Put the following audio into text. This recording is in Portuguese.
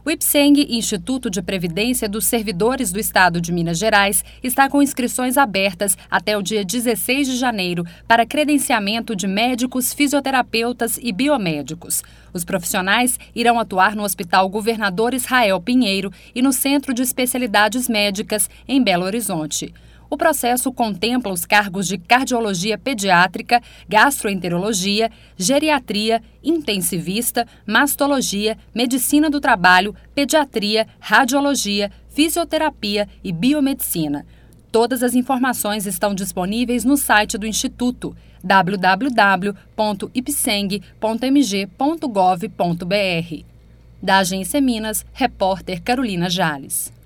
O IPSENG, Instituto de Previdência dos Servidores do Estado de Minas Gerais, está com inscrições abertas até o dia 16 de janeiro para credenciamento de médicos, fisioterapeutas e biomédicos. Os profissionais irão atuar no Hospital Governador Israel Pinheiro e no Centro de Especialidades Médicas, em Belo Horizonte. O processo contempla os cargos de cardiologia pediátrica, gastroenterologia, geriatria, intensivista, mastologia, medicina do trabalho, pediatria, radiologia, fisioterapia e biomedicina. Todas as informações estão disponíveis no site do Instituto www.ipseng.mg.gov.br. Da Agência Minas, repórter Carolina Jales.